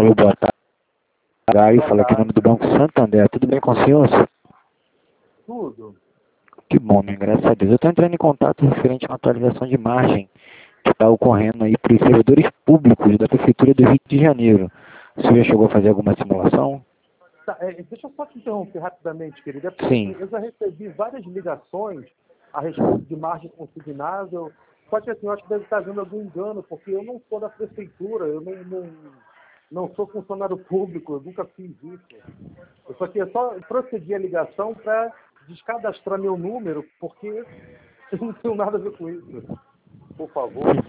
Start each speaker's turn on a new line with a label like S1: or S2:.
S1: Alô, boa tarde. Gaio, fala aqui em nome do Banco Santander. Tudo bem com o senhor?
S2: Tudo.
S1: Que bom, né? Graças a Deus. Eu estou entrando em contato referente a uma atualização de margem que está ocorrendo aí para os servidores públicos da Prefeitura do Rio de Janeiro. O senhor já chegou a fazer alguma simulação?
S2: Tá, deixa eu só te interromper rapidamente, querido. É porque
S1: Sim.
S2: eu já recebi várias ligações a respeito de margem consignável. Só que assim, eu acho que deve estar havendo algum engano, porque eu não sou da prefeitura, eu não sou funcionário público, eu nunca fiz isso. Eu só queria só proceder a ligação para descadastrar meu número, porque eu não tenho nada a ver com isso. Por favor.